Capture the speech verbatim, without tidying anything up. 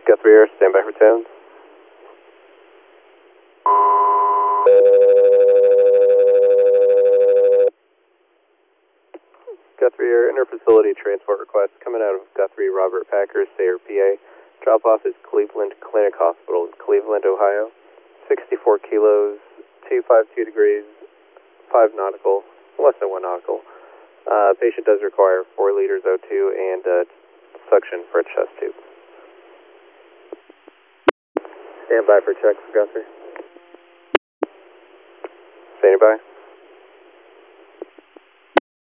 Guthrie Air, stand by for Towns. Guthrie Air, inter-facility transport request coming out of Guthrie Robert Packers, Sayre, P A. Drop-off is Cleveland Clinic Hospital in Cleveland, Ohio. sixty-four kilos, two fifty-two degrees, five nautical, less than one nautical. Uh, patient does require four liters O two and uh, suction for a chest tube. Stand by for check for Guthrie. Standing by.